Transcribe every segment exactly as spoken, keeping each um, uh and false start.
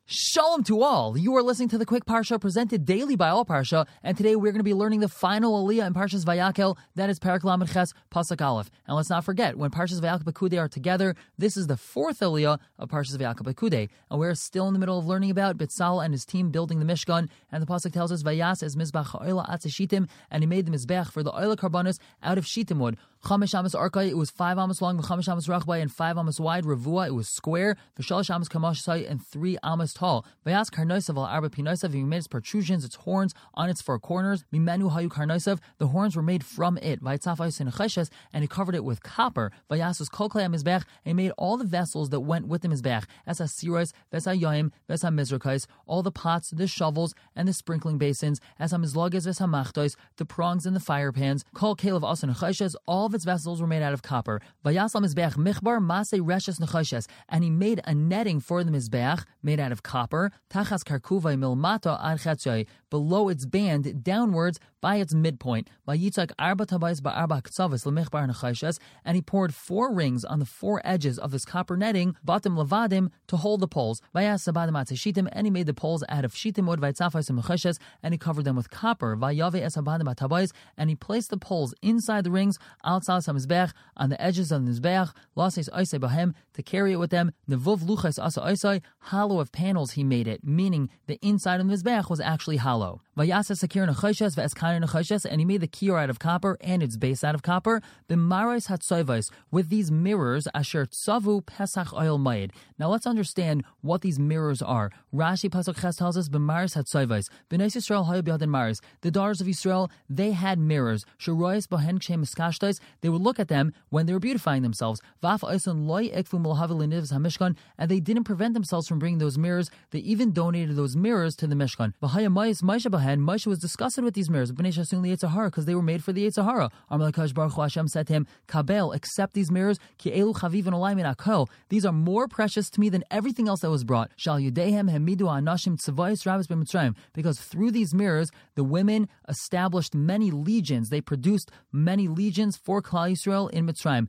Shalom to all. You are listening to the Quick Parsha presented daily by All Parsha, and today we're going to be learning the final Aliyah in Parshas Vayakel. That is Parak Lamed Ches Pasuk Aleph. And let's not forget, when Parshas Vayakel Pekudei are together, this is the fourth Aliyah of Parshas Vayakel Pekudei, and we're still in the middle of learning about Bitzal and his team building the Mishkan. And the pasuk tells us, Vayas es mizbach ha'oila atze shitim, and he made the mizbech for the oila karbanos out of shitim wood. Chamish amas arkai, it was five amas long, v'chamish amas rachbai, and five amas wide. Revua, it was square. V'shalish amas kamash sai, and three amas tall. Vayas karnosav al arba pinosav, he made its protrusions, its horns on its four corners. Mimenu hayu karnosav, the horns were made from it. Vaytzafayus and cheshes, and he covered it with copper. Vayasus kol klei mizbech, and he made all the vessels that went with the mizbech. As asiros, vesa yoim, vesa mizrakais, all the pots, the shovels, and the sprinkling basins. As hamizloges, vesa machtois, the prongs and the fire pans. Kol kelev asan cheshes, all of its vessels were made out of copper. Vayasal mizbech michbar masei reshes necheshes, and he made a netting for the mizbech made out of copper. Tachas karkuvay milmato ad chetzoi, below its band, downwards by its midpoint. Vayitzak arba tabayis ba'arba ktsavis lemichbar necheshes, and he poured four rings on the four edges of this copper netting, batim levadim, to hold the poles. Vayas sabadim atzeshitim, and he made the poles out of shitim wood, vaytzafais necheshes, and he covered them with copper. Vayave es habadim atabayis, and he placed the poles inside the rings, outside hamizbech, on the edges of the mizbech, lases oisei bahem, to carry it with them. Nevuv luchas asa oisei, hollow of panels he made it, meaning the inside of the mizbech was actually hollow. Vayasa sakir necheshes ve'eskana necheshes, and he made the kiyur out of copper and its base out of copper. B'marais hatsoivos, with these mirrors, asher tzavu pesach oil mayid. Now let's understand what these mirrors are. Rashi pasuk ches tells us b'marais hatsoivos. B'nai Yisrael hayu b'yadin maris. The daughters of Yisrael, they had mirrors. Sheroyes bohen kshem miskashtos. They would look at them when they were beautifying themselves. Vaf oison loy ekfu mulhavel inivs hamishkan, and they didn't prevent themselves from bringing those mirrors. They even donated those mirrors to the Mishkan. V'haya mayis Moshe bohen. Moshe was disgusted with these mirrors, b'nei shasun li Yetzer Hara, because they were made for the Yetzer Hara. Amar l'kadosh baruch hu, Hashem said to him, Kabel, accept these mirrors, ki elu chavivin olai min hakol. These are more precious to me than everything else that was brought. Shal yudehem hemidu anashim tzavayis rabis b'mitzrayim, because through these mirrors, the women established many legions. They produced many legions for Klal Yisrael in Mitzrayim.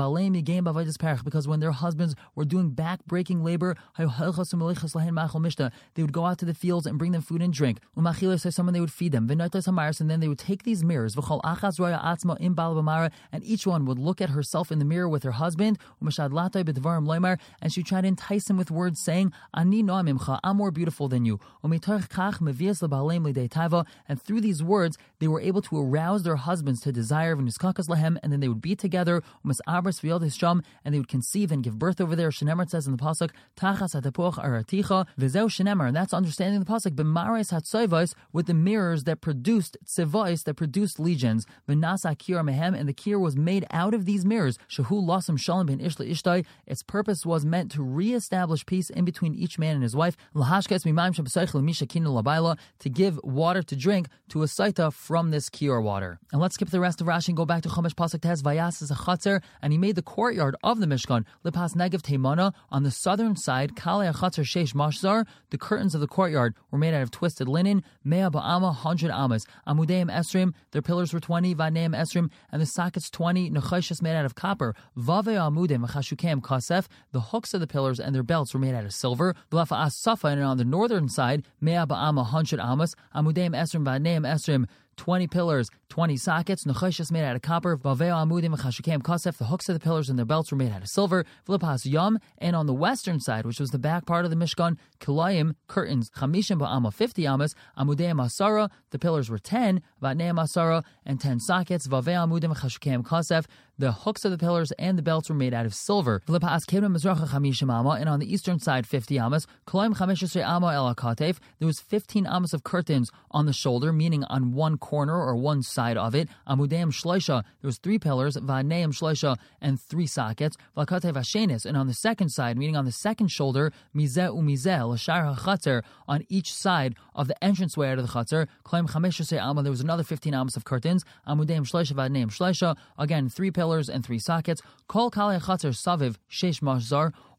Because when their husbands were doing back-breaking labor, they would go out to the fields and bring them food and drink. Someone they would feed them, and then they would take these mirrors, and each one would look at herself in the mirror with her husband, and she would try to entice him with words saying, I'm more beautiful than you. And through these words, they were able to arouse their husbands to desire, and then they would be together, and they would conceive and give birth over there. Shenemar says in the pasuk, and that's understanding the pasuk, with the mirrors that produced tzivos, that produced legions. V'nasa kir mehem, and the kir was made out of these mirrors. Shehu lasam shalom ben ish leishtai. Its purpose was meant to reestablish peace in between each man and his wife. Lahashkes mimayim shebaseichel misha kinu labayla, to give water to drink to a saita from this kir water. And let's skip the rest of Rashi and go back to Chumash pasuk tes. Vayas is a chatzer, and he made the courtyard of the Mishkan. Lipas negev teimana, on the southern side. Kalei achatzer sheish mashzar, the curtains of the courtyard were made out of twisted linen. Mea ba'ama, hundred amas. Amudeim esrim, their pillars were twenty. Vaneim esrim, and the sockets twenty. Nechoshes made out of copper. Vave amudim v'chashukem kasef, the hooks of the pillars and their belts were made out of silver. V'lafa as-safa, and on the northern side, mea ba'ama, hundred amas. Amudeim esrim, vaneim esrim, twenty pillars, twenty sockets. Nechoshes made out of copper. Vaveo amudim v'chashukem kasef, the hooks of the pillars and their belts were made out of silver. V'lipas yom, and on the western side, which was the back part of the Mishkan, kilayim, curtains. Chamishim ba'ama, fifty amas. Amudeim asara, the pillars were ten. Vatneim asara, and ten sockets. Vaveo amudim v'chashukem kasef, the hooks of the pillars and the belts were made out of silver. V'lipas kevim mizracha chamishim ama, and on the eastern side, fifty amas. Kilayim chamishesrei ama el hakatef, there was fifteen amas of curtains on the shoulder, meaning on one corner or one side of it. Amudeim shloisha, there was three pillars. Vaneim shloisha, and three sockets. V'akatev hashenis, and on the second side, meaning on the second shoulder, mizeh umizeh l'shar hachatzer, on each side of the entranceway out of the chatzer. Klaim chameshesrei ama, there was another fifteen amas of curtains. Amudeim shloisha vaneim shloisha, again three pillars and three sockets. Kol kalei chatzer saviv sheish mashzar.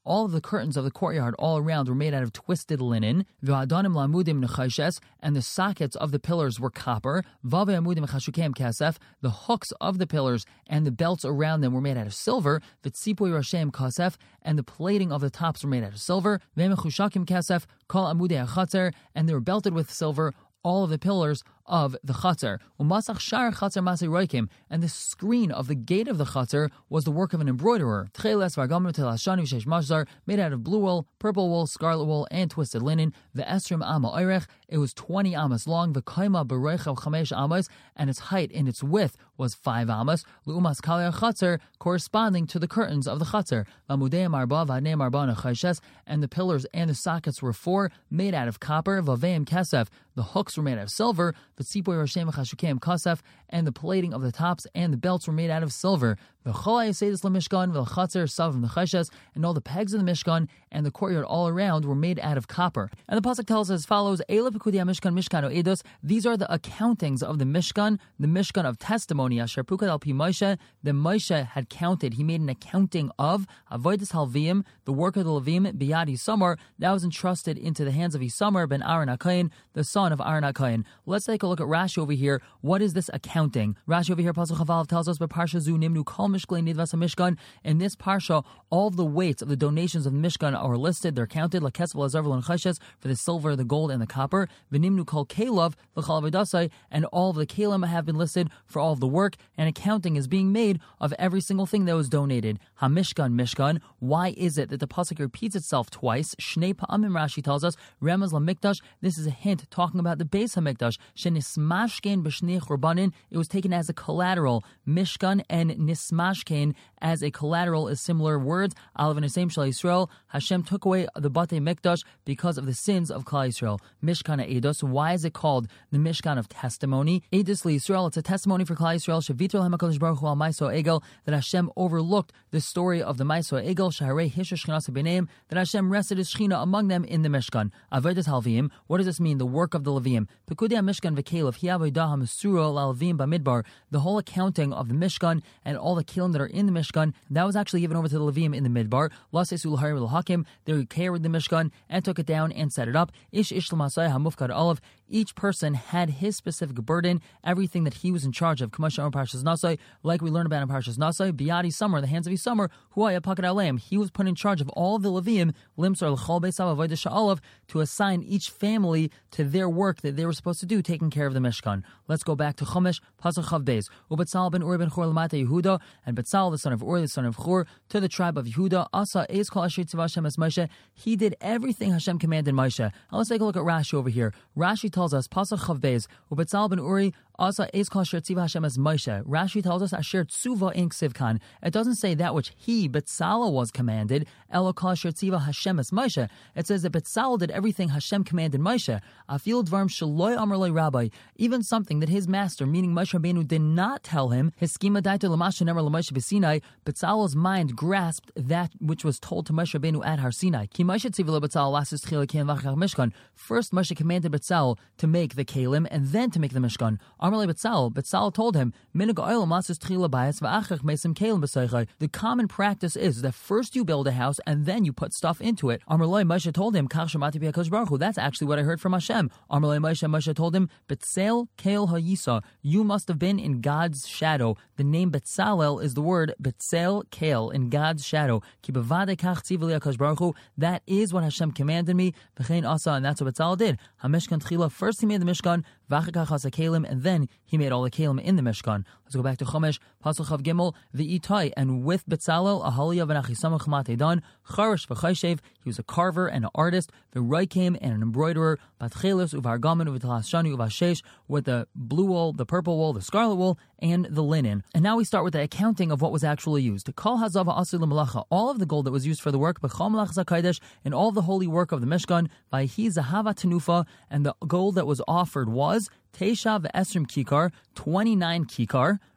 All of the curtains of the courtyard all around were made out of twisted linen. V'adanim la'amudim nechashes, and the sockets of the pillars were copper. Vave amudim chashukem kasef, the hooks of the pillars and the belts around them were made out of silver. V'tzipui rashem kasef, and the plating of the tops were made out of silver. V'mechushakim kasef, kol amudei hachatzer, and they were belted with silver, all of the pillars of the Chatzar. Umasach shar Chatzar masei roikim, and the screen of the gate of the Chatzar was the work of an embroiderer. Tcheles vargamim telashani v'sheish mashzar, made out of blue wool, purple wool, scarlet wool, and twisted linen. The esrim ama oirech, it was twenty amas long. The kaima bereicha chamesh amas, and its height and its width was five amas. Lu'umas kalei Chatzar, corresponding to the curtains of the Chatzar. V'amudei marba v'adnei marba nechashes, and the pillars and the sockets were four, made out of copper. V'aveim kesef, the hooks were made out of silver. V'tzipoy rashem v'chashukem kasef, and the plating of the tops and the belts were made out of silver. V'chol hayesedus lemishkan v'chatzer sav v'chashes, and all the pegs of the Mishkan and the courtyard all around were made out of copper. And the pasuk tells us as follows: Eila pekudei Mishkan Mishkan Edus. These are the accountings of the Mishkan, the Mishkan of testimony. Asher pukad al pi Moshe, the Moshe had counted. He made an accounting of avodas halviim, the work of the Levim, biyad Yisamar, that was entrusted into the hands of Yisamar ben Aaron HaKohen, the son of Aaron HaKohen. Let's take a look at Rashi over here. What is this accounting? Rashi over here, pasuk Chavav, tells us, "But parsha zu nimnu kol mishklei nidvas Mishkan." In this parsha, all of the weights of the donations of the Mishkan are listed. They're counted like kesef lazarvel and cheshes, for the silver, the gold, and the copper. V'nimnu kol kelav l'chal avodasai, and all of the kelim have been listed for all of the work. And accounting is being made of every single thing that was donated. HaMishkan Mishkan. Why is it that the pasuk repeats itself twice? Shnei pa'amim, Rashi tells us, Remez LaMikdash. This is a hint talking about the Beis HaMikdash. Shenismashkein b'shnei churbanin. It was taken as a collateral. Mishkan and nismashkein as a collateral is similar words. Alav and Hashem Shal Yisrael. Hashem took away the Batei Mikdash because of the sins of Klal Yisrael. Mishkan Eidos. Why is it called the Mishkan of Testimony? Eidos li Yisrael. It's a testimony for Klal Yisrael. Shavitro Lahem HaKadosh Baruch Hu al Maiso Egel, that Hashem overlooked the story of the Maiso Egel. Shaharei Hisha Shchinas B'neim, that Hashem rested His Shechina among them in the Mishkan. Avodas halviim. What does this mean? The work of the Levim. Pekudei Mishkan v'Kelev hi avodah hamesura la'Levim b'Midbar. The whole accounting of the Mishkan and all the kelim that are in the Mishkan, that was actually given over to the Levim in the Midbar. Lasesul Hari l'Hakim. They carried the Mishkan and took it down and set it up. Ish ish l'masai hamufkad olav. Each person had his specific burden, everything that he was in charge of. K'masha Parshas Nasai, like we learned about in Parshas Nasai, Biyadi Summer, the hands of Yisamar, Huaya Pakad Aleim. He was put in charge of all of the Levim, Limsar l'Chol Beisav Avodah Sha'alav, to assign each family to their work that they were supposed to do, taking care of the Mishkan. Let's go back to Chumash, Pasuk Chav Beis. Ubetzal ben Uri ben Chur l'Mata Yehuda, and Betzal, the son of Uri, the son of Chur, to the tribe of Yehuda. Asa Eis Kol Asher Tzivah Hashem Es Moshe. He did everything Hashem commanded Moshe. Now let's take a look at Rashi over here. Rashi tells us, Pasuk Chav Beis, Ubetzal ben Uri, Asa Eis Kol Asher Tzivah Hashem Es Moshe. Rashi tells us Asher Tzuva Ink Sivkan. It doesn't say that which he, Betzalel, was commanded. Elo Kol Asher Tziva Hashem Es Moshe. It says that Betzalel did everything Hashem commanded Moshe. Afil Dvarm Shaloi Amar Loi Rabbi. Even something that his master, meaning Moshe Rabbeinu, did not tell him. His schema daito l'masha never l'Moshe b'Sinai. Betzalel's mind grasped that which was told to Moshe Rabbeinu at Har Sinai. Ki Moshe tziva leBetzalel lasus tchila kelim v'achar Mishkan. First, Moshe commanded Betzalel to make the kelim and then to make the Mishkan. Amar Loi Betzalel. Betzalel told him, Minig oilam lasus tchila bayis v'achar mesim kelim b'Seichai. The common practice is that first you build a house and then you put stuff into it. Amar Loi, Moshe told him, Kach shemati b'Hakadosh Baruch Hu. That's actually what I heard from Hashem. Amar Loi Moshe, Moshe told him, Betzel Keil Hayisa. You must have been in God's shadow. The name Betzalel is the word Betzel Keil, in God's shadow. Ki bevadei kach tziva li Hakadosh Baruch Hu. That is what Hashem commanded me. V'chein asa, and that's what Betzalel did. HaMishkan tchila. First he made the Mishkan, v'achakach hasa kelim, and then he made all the kelim in the Mishkan. Let's go back to Chumash, Pasuk Chav Gimel, v'itai, and with Betzalel, Ahaliya v'nachisama chmat edan, charish v'chayshev. He was a carver and an artist, v'roikim, and an embroiderer, batchelis uvargamin uv'talashani uvashesh, with the blue wool, the purple wool, the scarlet wool, and the linen. And now we start with the accounting of what was actually used. Kol hazava asul l'malacha, all of the gold that was used for the work, b'chol malachas hakodesh, and all the holy work of the Mishkan, v'hi zahava tenufa, and the gold that was offered was Teisha v'esrim kikar, twenty-nine kikar,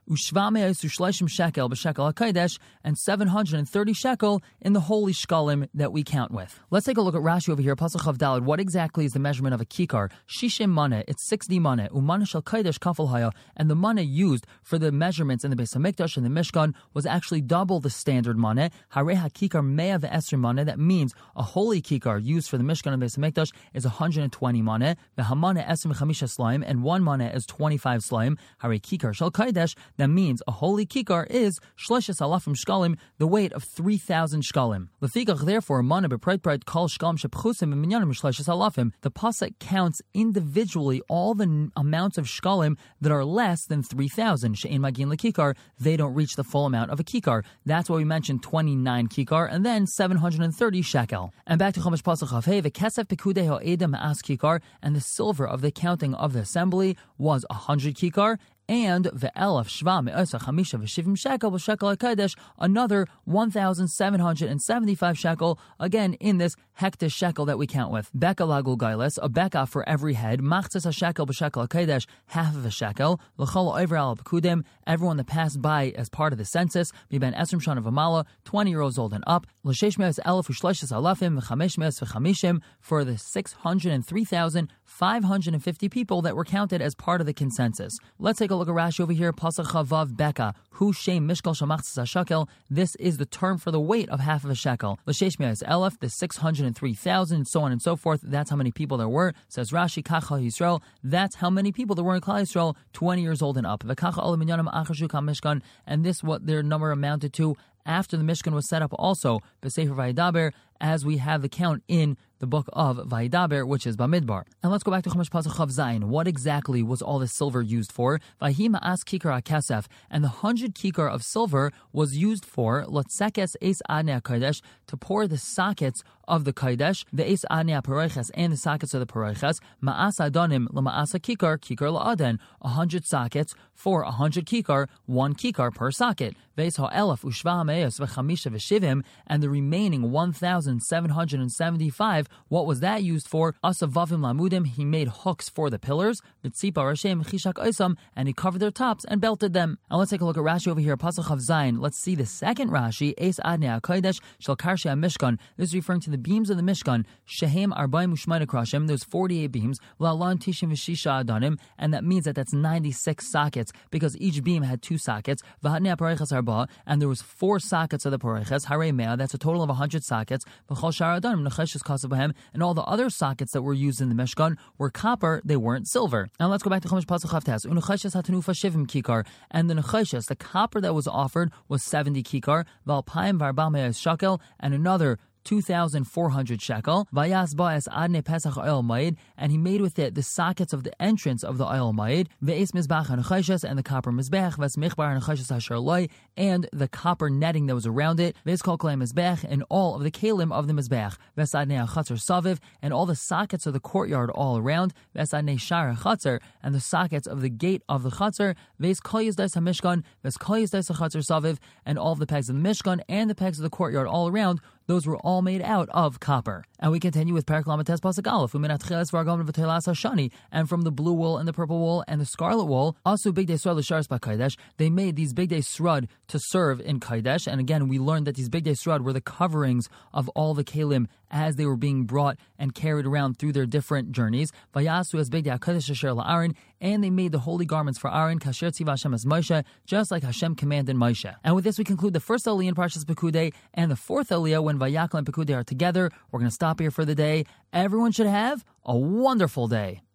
ushva me'os u'shleishim shekel b'shekel HaKodesh, and seven hundred thirty shekel in the holy shkalim that we count with. Let's take a look at Rashi over here, Pasuk Chav Daled. What exactly is the measurement of a kikar? Shishim mana, it's sixty mana, umana shel kodesh kafel haya, and the mana used for the measurements in the Beis HaMikdash and the Mishkan was actually double the standard mana. Harei hakikar mea ve'esrim mana, that means a holy kikar used for the Mishkan and Beis HaMikdash is one hundred twenty mana, ve'hamana esrim chamisha slaim, and one mana is twenty-five slaim. Harei kikar shel kodesh, that means a holy kikar is shlishes alafim shkalim, the weight of three thousand shkalim. Lefikach, therefore, mana bepreit preit kol shkalim shepchusim v'minyanim shlishes alafim. The pasuk counts individually all the n- amounts of shkalim that are less than three thousand. She'en magin lekikar, they don't reach the full amount of a kikar. That's why we mentioned twenty-nine kikar and then seven hundred thirty shekel. And back to Chumash pasuk Chav Hey, v'kesef pekudei ha'edem ma'as kikar, and the silver of the counting of the assembly was a hundred kikar, and ve'elaf shva me'osa chamisha v'shivim shekel b'shekel HaKodesh, another one thousand seven hundred seventy-five shekel, again in this hektish shekel that we count with. Beka lagul gailes, a beka for every head, machzis ha-shekel b'shekel HaKodesh, half of a shekel, l'chol over al pekudim, everyone that passed by as part of the census, miben esrim shana v'mala, twenty years old and up, l'sheish me'os elef u'shleishes alafim v'chamesh me'os v'chamishim, for the six hundred three thousand five hundred fifty people that were counted as part of the consensus. Let's take a look at Rashi over here, Pasuk Chavav Beka, Hu Shem Mishkal Shamachtzis HaShekel. This is the term for the weight of half of a shekel. L'sheish me'os elef, the six hundred three thousand, so on and so forth. That's how many people there were. Says Rashi, Kacha Yisrael. That's how many people there were in Klal Yisrael, twenty years old and up. V'kacha olam minyanim achashu kamishkan, and this what their number amounted to after the Mishkan was set up also, B'Sefer Vayidaber, as we have the count in the book of Vayidaber, which is Bamidbar. And let's go back to Chumash pasuk Chav Zayin. What exactly was all this silver used for? Vahi ma'as kikar hakesef, and the hundred kikar of silver was used for lotsekes eis adnei kodesh, to pour the sockets of the kodesh, the eis adnei paroiches, and the sockets of the paroiches. Ma'as adonim lama'asa kikar, kikar la'aden, a hundred sockets for a hundred kikar, one kikar per socket. Veis ha'elef ushva ha'me'os v'chamisha v'shivim, and the remaining one thousand seven hundred seventy-five, what was that used for? Asavavim lamudim, he made hooks for the pillars, v'tzipa rashem chishak oisam, and he covered their tops and belted them. Now let's take a look at Rashi over here, Pasuk Chav Zayin. Let's see the second Rashi, Eis Adnei HaKodesh Shel Karshei HaMishkan. This is referring to the beams of the Mishkan. Shehem Arbaim Ushmayna Krashim, there's forty-eight beams, La'lan Tishim V'shisha Adanim, and that means that that's ninety-six sockets, because each beam had two sockets. V'hatnei HaPareiches Arba, and there was four sockets of the Pareiches, Harei Mea, that's a total of one hundred sockets. V'chol Shar Adanim Necheshes Kasav B'hem, and all the other sockets that were used in the Mishkan were copper, they weren't silver. Now let's go back to Chumash pasuk Chav Tes. U'necheshes hatanufa shivim kikar, and the necheshes, the copper that was offered, was seventy kikar. V'alpayim v'arba me'os shekel, and another two thousand four hundred shekel. Vayas ba'es adnei pesach oil ma'id, and he made with it the sockets of the entrance of the oil ma'id. Ve'es mizbach ha'necheshes, and the copper mizbech. Ve'es michbar ha'necheshes ha'sher loy, and the copper netting that was around it. Ve'es kol kalei mizbech, and all of the kalim of the mizbech. Ve'es adnei ha'chatzer saviv, and all the sockets of the courtyard all around. Ve'es adnei shar ha'chatzer, and the sockets of the gate of the chatzer. Ve'es kol yizdais ha'mishkan, ve'es kol yizdais ha'chatzer saviv, and all of the pegs of the mishkan and the pegs of the courtyard all around. Those were all made out of copper. And we continue with Perek Lamed Tes Pasuk Aleph, and from the blue wool and the purple wool and the scarlet wool, also Bigdei Srud l'Sharis B'Kodesh, they made these Bigdei Srud to serve in Kodesh. And again, we learned that these Bigdei Srud were the coverings of all the Kalim as they were being brought and carried around through their different journeys. Vayasu as Bigdei HaKodesh Asher LaAron, and they made the holy garments for Aaron, Kasher Tziva Hashem as Moshe, just like Hashem commanded Moshe. And with this, we conclude the first Aliyah in Parshas Pekudei, and the fourth Aliyah when Vayakal and Pekudei are together. We're going to stop here for the day. Everyone should have a wonderful day.